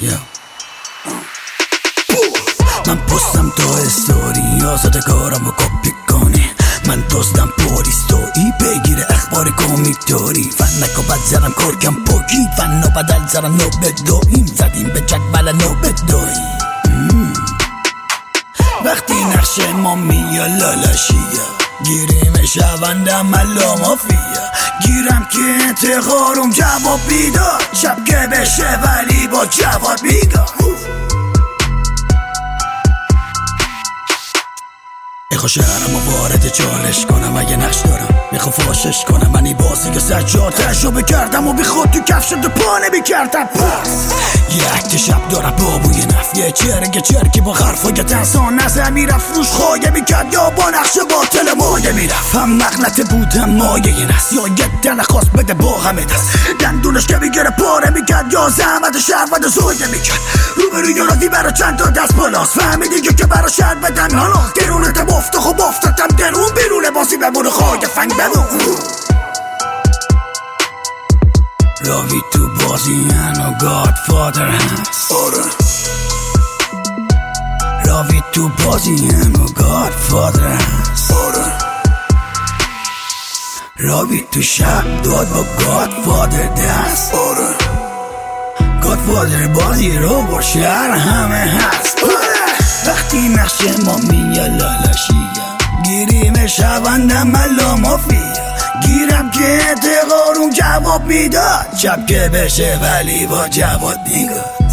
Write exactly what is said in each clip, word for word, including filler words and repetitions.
yeah. من پستم تو استوری آزاده کارم رو کپی کنی من دوستم پولیستویی بگیره اخبار کمیکتوری فن نکو بد زرم کرکم پوکی فن نو بدل زرم نو بدویم زدیم به جدول نو بدویم وقتی نقش ما میا لالاشیه گیریم شوندم ملا مافیا گیرم که انتقارم جواب بیدار شب که بشه ولی با جواب بیدار میخوا شهرم و وارد چالش کنم اگه نقش دارم میخوا فاشش کنم منی بازی که سجاد تجربه کردم و بی خود تو کف شده پا نمی کردم پس یه عکت شب دارم بابوی نف یه چرک چرکی با حرفای تنسا نظر میرفت روش خواهی میکرد یا با نقش باطل مایه میرفت هم مغلطه بودم مایه نست یا یه دل خواست بده با همه دست دندونش که میگره پاره میکرد یا زحمت شهروند زویه میکرد روبروی رازی برا چند تا دست بالاست فهمیدی که برا شهر بدن حالا درونت بفته خب افتادم درون بیرون بازی بمونه خواهی فنگ بمون راوی تو بازی هنو گاد فادر هست آره راوی تو بازی هنو گاد فادر هست آره راوی تو شب داد با گاد فادر دست آره گاد فادر بازی رو بر شهر همه هست آره وقتی نقش ما میا لالاشیه گیریم شوندم ملا مافیا گیرم که انتقارم جواب میداد شب که بشه ولی با جواب میگاد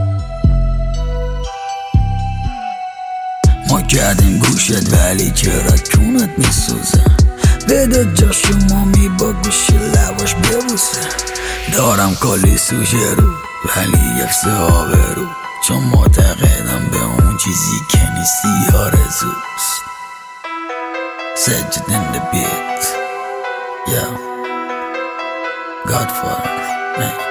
ما کردیم گوشت ولی چرا کونت میسوزه بده جا شما می با گوش لواش ببوسه دارم کلی سوژه رو ولی یک صحابه رو چون معتقدم به اون چیزی که نیستی آرزوست سجد in the beat yeah Godfather man